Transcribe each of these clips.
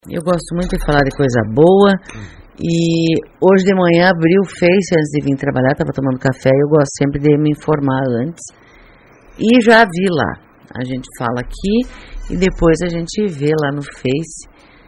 Eu gosto muito de falar de coisa boa. E hoje de manhã abri o Face antes de vir trabalhar, estava tomando café. Eu gosto sempre de me informar antes. E já vi lá. A gente fala aqui e depois a gente vê lá no Face.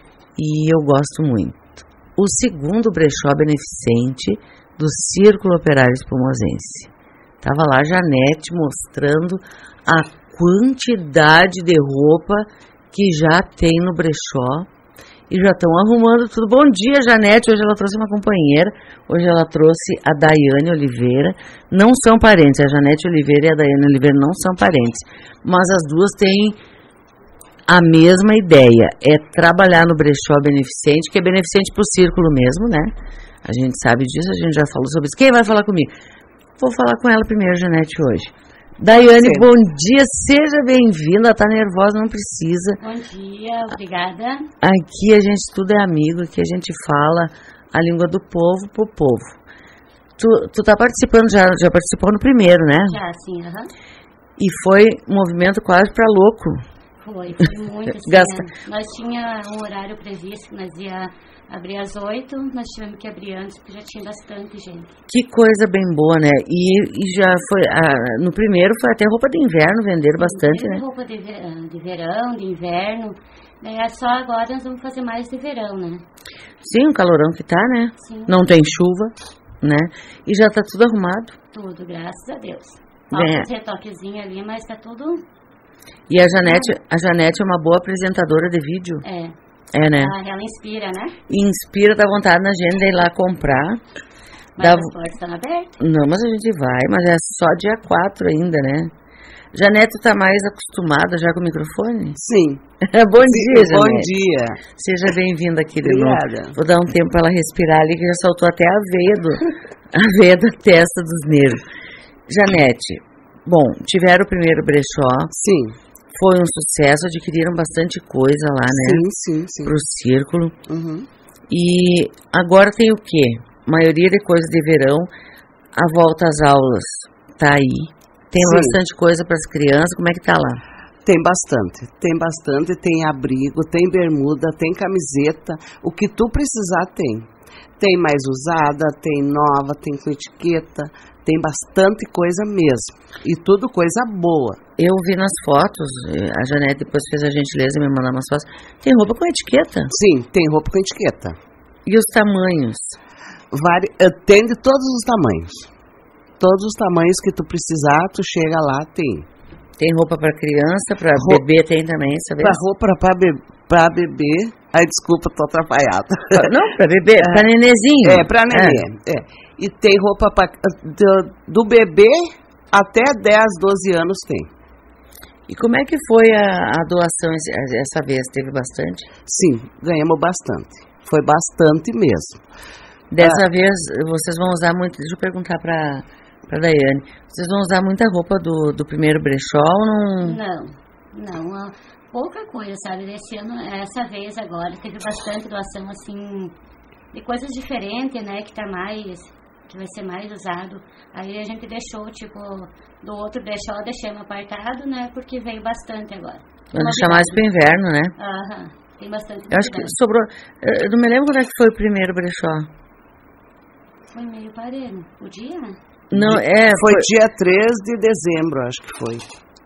E eu gosto muito. O segundo brechó beneficente do Círculo Operário Espumosense. Tava lá a Janete mostrando a quantidade de roupa que já tem no brechó. E já estão arrumando tudo. Bom dia, Janete. Hoje ela trouxe uma companheira. Hoje ela trouxe a Daiane Oliveira. Não são parentes. A Janete Oliveira e a Daiane Oliveira não são parentes. Mas as duas têm a mesma ideia. É trabalhar no brechó beneficente, que é beneficente para o círculo mesmo, né? A gente sabe disso, a gente já falou sobre isso. Quem vai falar comigo? Vou falar com ela primeiro, Janete, hoje. Daiane, sim. Bom dia, seja bem-vinda. Tá nervosa, não precisa. Bom dia, obrigada. Aqui a gente tudo é amigo, aqui a gente fala a língua do povo pro povo. Tu tá participando, já participou no primeiro, né? Já, sim, aham. E foi um movimento quase pra louco. Foi muito assim. Nós tinha um horário previsto, que nós ia abrir às 8, nós tivemos que abrir antes, porque já tinha bastante gente. Que coisa bem boa, né? E já foi, no primeiro foi até roupa de inverno, venderam bastante, né? Roupa de verão, de inverno, é só agora nós vamos fazer mais de verão, né? Sim, o calorão que tá, né? Sim. Não tem chuva, né? E já tá tudo arrumado. Tudo, graças a Deus. Falta uns retoquezinhos ali, mas tá tudo... E a Janete é uma boa apresentadora de vídeo. É, né? Ela inspira, né? Inspira, dá vontade na gente de ir lá comprar. Mas as portas estão abertas? Não, mas a gente vai, mas é só dia 4 ainda, né? Janete tá mais acostumada já com o microfone? Sim. Bom dia, Janete. Bom dia. Seja bem-vinda aqui de Obrigada. novo. Vou dar um tempo para ela respirar ali, que já saltou até a veia da testa dos nervos. Janete, bom, tiveram o primeiro brechó. Sim. Foi um sucesso, adquiriram bastante coisa lá, né? Sim. Pro círculo. Uhum. E agora tem o quê? Maioria de coisa de verão, a volta às aulas tá aí. Tem bastante coisa para as crianças, como é que tá lá? Tem bastante, tem abrigo, tem bermuda, tem camiseta, o que tu precisar tem. Tem mais usada, tem nova, tem com etiqueta, tem bastante coisa mesmo. E tudo coisa boa. Eu vi nas fotos, a Janete depois fez a gentileza de me mandar umas fotos. Tem roupa com etiqueta? Sim, tem roupa com etiqueta. E os tamanhos? Tem de todos os tamanhos. Todos os tamanhos que tu precisar, tu chega lá, tem. Tem roupa para criança, para bebê tem também, sabe? Roupa para bebê. Ai, desculpa, tô atrapalhada. Não, para bebê, para nenezinho. Para nenê. E tem roupa do bebê até 10, 12 anos tem. E como é que foi a doação essa vez? Teve bastante? Sim, ganhamos bastante. Foi bastante mesmo. Dessa vez, vocês vão usar muito... Deixa eu perguntar para Daiane. Vocês vão usar muita roupa do primeiro brechó ou não? Não. Pouca coisa, sabe? Esse ano, essa vez agora, teve bastante doação, assim, de coisas diferentes, né? Que vai ser mais usado. Aí a gente deixou, tipo, do outro brechó, deixamos apartado, né? Porque veio bastante agora. Vamos deixar mais pro inverno, né? Aham, tem bastante. Eu acho que sobrou... Eu não me lembro quando é que foi o primeiro brechó. Foi meio parelho. O dia? Não, foi dia 3 de dezembro, acho que foi.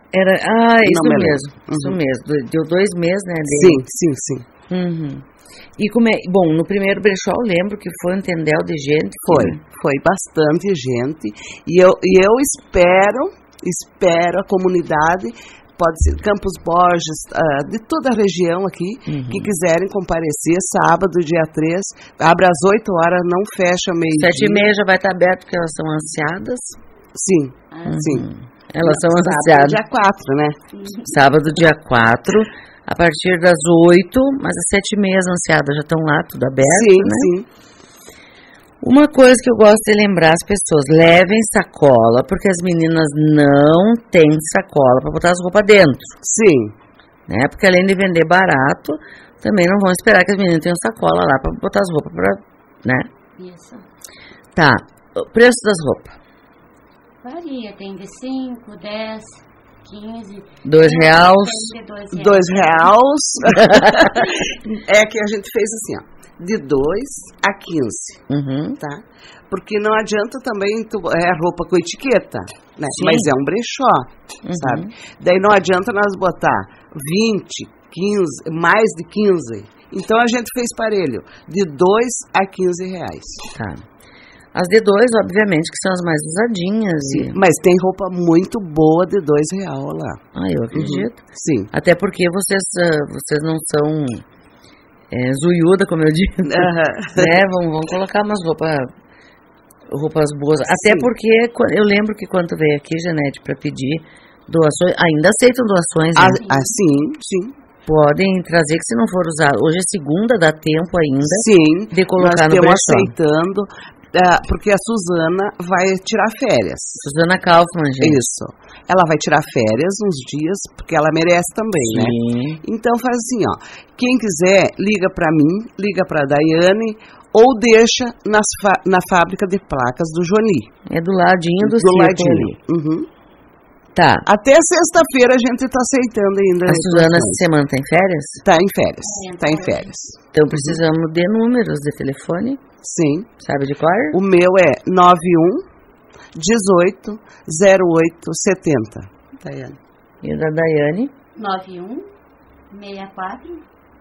Isso mesmo. Deu 2 meses, né? Sim. Uhum. E bom, no primeiro brechó eu lembro que foi um tendel de gente. Foi bastante gente. E eu espero a comunidade, pode ser Campos Borges, de toda a região aqui, que quiserem comparecer sábado, dia 3, abre às 8 horas, não fecha meio-dia. 7h30 já vai estar aberto, porque elas são ansiadas. Sim, sim. Elas são ansiadas. Sábado, dia 4, né? Sábado, dia 4, a partir das 8, mas às 7h30 as ansiadas já estão lá, tudo aberto, né? Sim. Uma coisa que eu gosto de lembrar as pessoas, levem sacola, porque as meninas não têm sacola para botar as roupas dentro. Sim. Né? Porque além de vender barato, também não vão esperar que as meninas tenham sacola lá para botar as roupas, né? Isso. Tá, o preço das roupas. Varia, tem de 5, 10, 15. R$2. R$2. É que a gente fez assim, ó, de 2 a 15, tá? Porque não adianta também roupa com etiqueta, né? Sim. Mas é um brechó, sabe? Daí não adianta nós botar 20, 15, mais de 15. Então a gente fez parelho, de 2 a 15 reais. Tá. As de 2, obviamente, que são as mais usadinhas. Sim, mas tem roupa muito boa de R$2 lá. Ah, eu acredito. Sim. Até porque vocês não são zoiuda, como eu digo. Né? Vão colocar umas roupas boas. Até porque eu lembro que quando tu veio aqui, Janete, para pedir doações, ainda aceitam doações, né? Sim. Podem trazer, que se não for usado. Hoje é segunda, dá tempo ainda. Sim, de colocar nós no estamos brechó. aceitando, porque a Suzana vai tirar férias. Suzana Kaufmann, gente. Isso. Ela vai tirar férias uns dias, porque ela merece também, né? Então faz assim, ó. Quem quiser, liga para mim, liga para Daiane, ou deixa na fábrica de placas do Joni. É do ladinho do ladinho. Tá. Até sexta-feira a gente está aceitando ainda. A Suzana, essa semana está em férias? Está em férias. Está em férias. Então precisamos de números de telefone. Sim. Sabe de qual? O meu é 91 18 08 70. Daiane. E o da Daiane? 91 64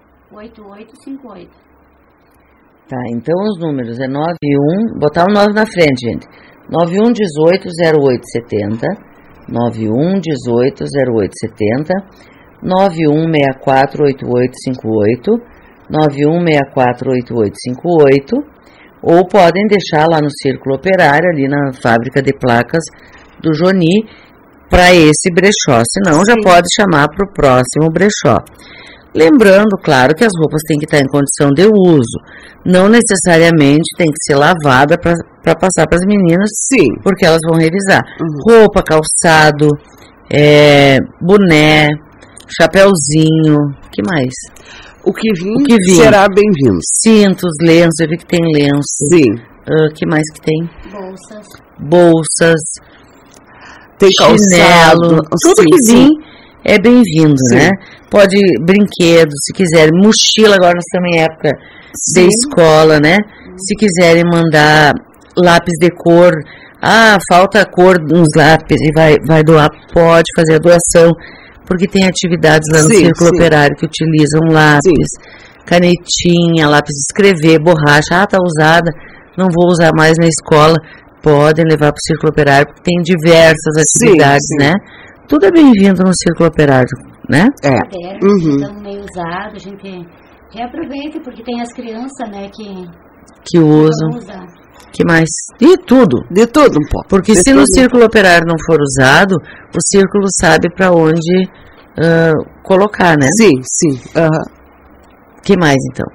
8858. Tá, então os números é 91, botar o 9 na frente, gente. 91 18 08 70. 91 18 08 70, 91 64 8858, 91 64 8858, ou podem deixar lá no Círculo Operário, ali na fábrica de placas do Joni, para esse brechó, senão já pode chamar para o próximo brechó. Lembrando, claro, que as roupas têm que estar em condição de uso, não necessariamente tem que ser lavada para passar para as meninas, porque elas vão revisar. Roupa, calçado, boné, chapéuzinho, que mais? O que vir será bem-vindo. Cintos, lenços, eu vi que tem lenço. Sim. Que mais que tem? Bolsas. Tem chinelo, tudo que vir é bem-vindo, né? Pode brinquedos, se quiserem, mochila, agora nós estamos em época de escola, né? Se quiserem mandar lápis de cor, falta cor nos lápis e vai doar, pode fazer a doação, porque tem atividades lá no Círculo Operário que utilizam lápis, canetinha, lápis de escrever, borracha, tá usada, não vou usar mais na escola, podem levar para o Círculo Operário, porque tem diversas atividades, né? Tudo é bem-vindo no Círculo Operário, né? Estamos meio usado, a gente reaproveita, porque tem as crianças, né, que usam. Que mais? De tudo um pouco. Porque se no Círculo Operário não for usado, o Círculo sabe para onde colocar, né? Sim. Que mais, então?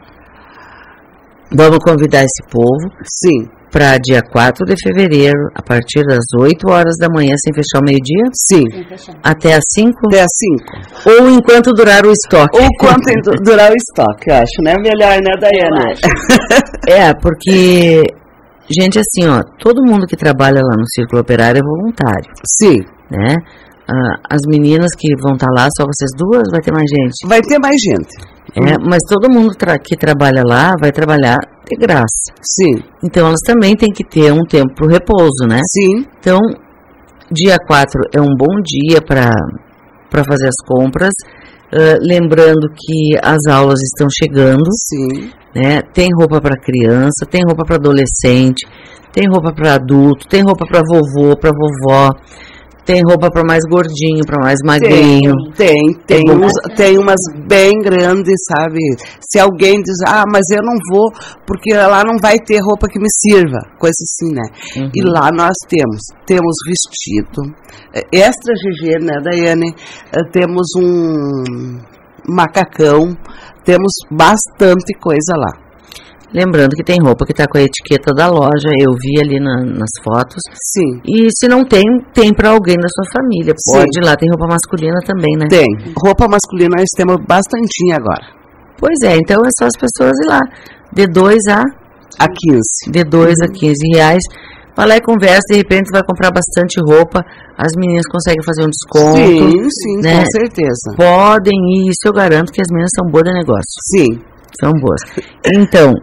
Vamos convidar esse povo. Para dia 4 de fevereiro, a partir das 8 horas da manhã, sem fechar o meio-dia? Até às 5? Até às 5. Ou enquanto durar o estoque? Ou enquanto durar o estoque, eu acho, né? Melhor, né, Daiane? Porque, gente, assim, ó, todo mundo que trabalha lá no Círculo Operário é voluntário. Né? As meninas que vão estar lá, só vocês duas, vai ter mais gente? Vai ter mais gente. Mas todo mundo que trabalha lá vai trabalhar de graça. Então elas também têm que ter um tempo para o repouso, né? Então, dia 4 é um bom dia para fazer as compras. Lembrando que as aulas estão chegando. Né? Tem roupa para criança, tem roupa para adolescente, tem roupa para adulto, tem roupa para vovô, para vovó. Tem roupa para mais gordinho, para mais magrinho. Tem umas bem grandes, sabe? Se alguém diz, mas eu não vou, porque lá não vai ter roupa que me sirva, coisa assim, né? E lá nós temos vestido, extra GG, né, Daiane? Temos um macacão, temos bastante coisa lá. Lembrando que tem roupa que está com a etiqueta da loja, eu vi ali nas fotos. E se não tem para alguém da sua família. Pode ir lá, tem roupa masculina também, né? Tem. Roupa masculina nós temos bastantinha agora. Pois é, então é só as pessoas ir lá. De 2 a 15. De 2 a 15 reais. Vai lá e conversa, de repente vai comprar bastante roupa, as meninas conseguem fazer um desconto. Sim, né? Com certeza. Podem ir, isso eu garanto que as meninas são boas de negócio. Sim. São boas. Então,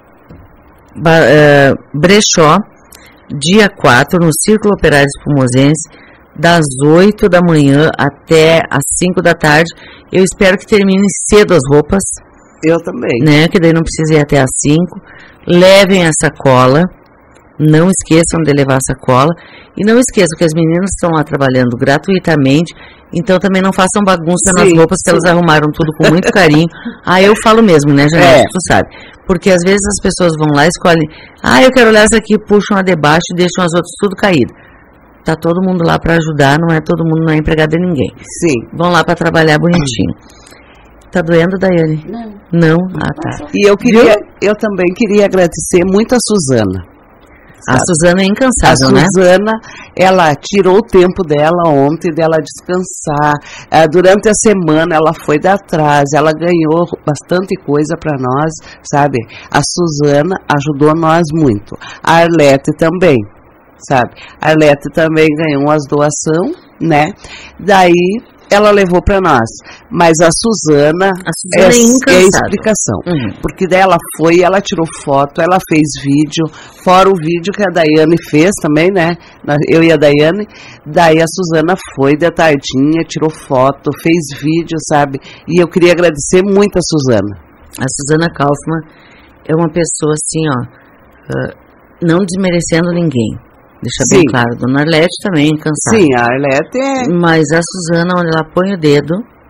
brechó, dia 4, no Círculo Operário Espumosense, das 8 da manhã até as 5 da tarde. Eu espero que termine cedo as roupas. Eu também. Né, que daí não precisa ir até as 5. Levem a sacola. Não esqueçam de levar a sacola. E não esqueçam que as meninas estão lá trabalhando gratuitamente. Então também não façam bagunça nas roupas, que elas arrumaram tudo com muito carinho. Eu falo mesmo, né, Janete? Tu sabe. Porque às vezes as pessoas vão lá e escolhem. Eu quero olhar essa aqui, puxam a de baixo e deixam as outras tudo caído. Tá todo mundo lá para ajudar, não é todo mundo, não é empregado de ninguém. Sim. Vão lá para trabalhar bonitinho. Tá doendo, Daiane? Não? Tá. E eu também queria agradecer muito a Suzana. A Suzana é incansável, né? A Suzana, ela tirou o tempo dela ontem, dela descansar. Durante a semana, ela foi de atrás, ela ganhou bastante coisa para nós, sabe? A Suzana ajudou nós muito. A Arlete também, sabe? A Arlete também ganhou umas doações, né? Daí ela levou para nós, mas a Suzana é a explicação, porque daí ela foi, ela tirou foto, ela fez vídeo, fora o vídeo que a Daiane fez também, né, eu e a Daiane. Daí a Suzana foi de tardinha, tirou foto, fez vídeo, sabe, e eu queria agradecer muito a Suzana. A Suzana Kaufmann é uma pessoa assim, não desmerecendo ninguém. Deixa bem claro, Dona Arlete também é cansada. Sim, a Arlete é... Mas a Suzana, onde ela põe o dedo,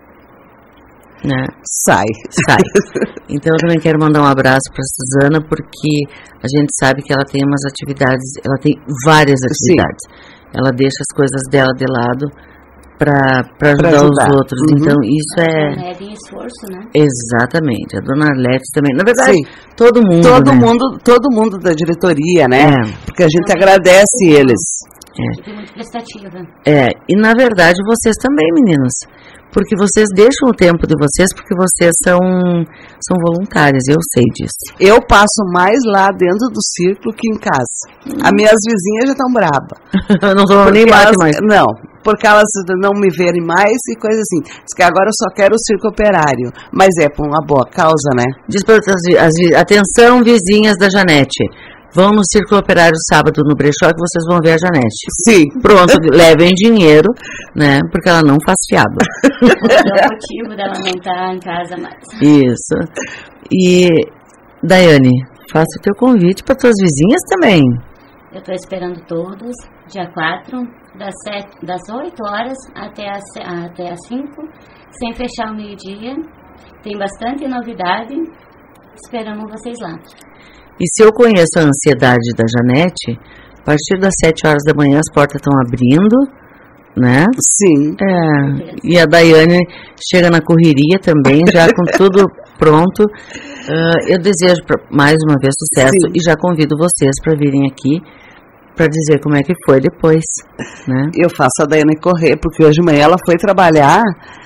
né? Sai. Então eu também quero mandar um abraço para a Suzana, porque a gente sabe que ela tem umas atividades, ela tem várias atividades. Ela deixa as coisas dela de lado para ajudar os outros. Então isso é de esforço, né? Exatamente. A Dona Arlete também. Na verdade, todo mundo da diretoria, né? Porque a gente agradece eles. Tem muito prestativa. E na verdade vocês também, meninos. Porque vocês deixam o tempo de vocês, porque vocês são voluntárias, eu sei disso. Eu passo mais lá dentro do círculo que em casa. As minhas vizinhas já estão bravas. Não sou nem bate mais. Não, porque elas não me verem mais e coisa assim. Diz que agora eu só quero o circo operário. Mas é por uma boa causa, né? Diz para atenção, vizinhas da Janete. Vão no Círculo Operário sábado no brechó que vocês vão ver a Janete. Sim. Pronto, levem dinheiro, né? Porque ela não faz fiado. É o motivo dela não estar em casa mais. Isso. E, Daiane, faça o teu convite para tuas vizinhas também. Eu estou esperando todos, dia 4, das 8 horas até as 5, sem fechar o meio-dia. Tem bastante novidade. Esperamos vocês lá. E se eu conheço a ansiedade da Janete, a partir das 7 horas da manhã as portas estão abrindo, né? Sim. E a Daiane chega na correria também, já com tudo pronto. Eu desejo mais uma vez sucesso e já convido vocês para virem aqui para dizer como é que foi depois, né? Eu faço a Daiane correr, porque hoje de manhã ela foi trabalhar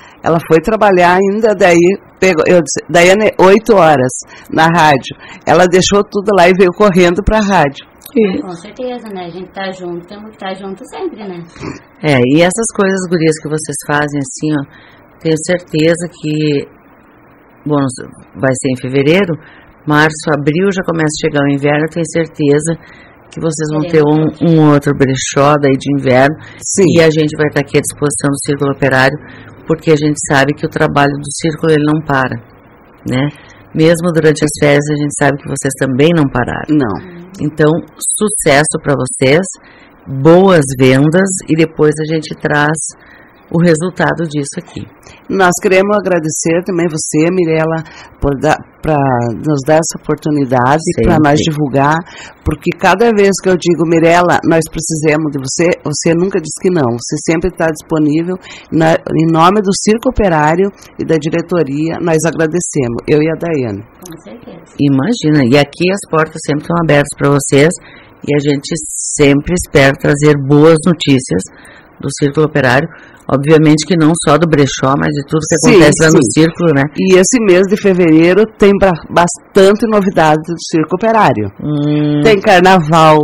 ainda, daí eu disse, Daiane, 8 horas na rádio. Ela deixou tudo lá e veio correndo para a rádio. Com certeza, né? A gente tá junto, temos que estar junto sempre, né? E essas coisas, gurias, que vocês fazem assim, ó, tenho certeza que, bom, vai ser em fevereiro, março, abril já começa a chegar o inverno, tenho certeza que vocês vão ter um outro brechó daí de inverno. E a gente vai estar aqui à disposição do Círculo Operário, porque a gente sabe que o trabalho do círculo ele não para, né? Mesmo durante as férias a gente sabe que vocês também não pararam. Não. Então, sucesso para vocês, boas vendas e depois a gente traz o resultado disso aqui. Nós queremos agradecer também você, Mirela, por nos dar essa oportunidade para nós divulgar, porque cada vez que eu digo, Mirela, nós precisamos de você, você nunca diz que não, você sempre está disponível. Em nome do Circo Operário e da diretoria, nós agradecemos, eu e a Daiane. Com certeza. Imagina, e aqui as portas sempre estão abertas para vocês e a gente sempre espera trazer boas notícias do Círculo Operário, obviamente que não só do brechó, mas de tudo que acontece lá no Círculo, né? E esse mês de fevereiro tem bastante novidades do Circo Operário. Tem carnaval,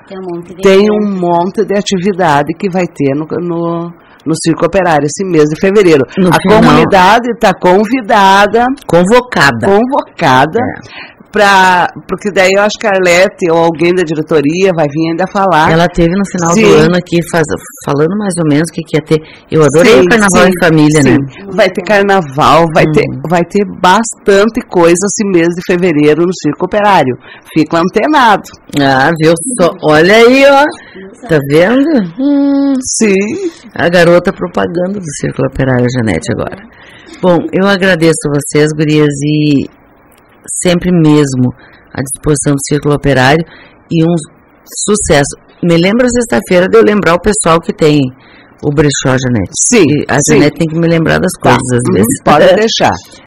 Tem um monte de atividade que vai ter no Circo Operário esse mês de fevereiro. Comunidade está convidada. Convocada. Porque daí eu acho que a Arlete ou alguém da diretoria vai vir ainda falar. Ela teve no final do ano aqui, falando mais ou menos o que ia ter. Eu adorei o carnaval em família, né? Vai ter carnaval, vai ter bastante coisa esse mês de fevereiro no Circo Operário. Fica antenado. Ah, viu? Olha aí, ó. Tá vendo? Sim. A garota propaganda do Circo Operário, a Janete, agora. Bom, eu agradeço vocês, gurias, e sempre mesmo à disposição do Círculo Operário e um sucesso. Me lembra sexta-feira de eu lembrar o pessoal que tem o brechó, Janete. Sim. A Janete tem que me lembrar das coisas às vezes. Pode deixar.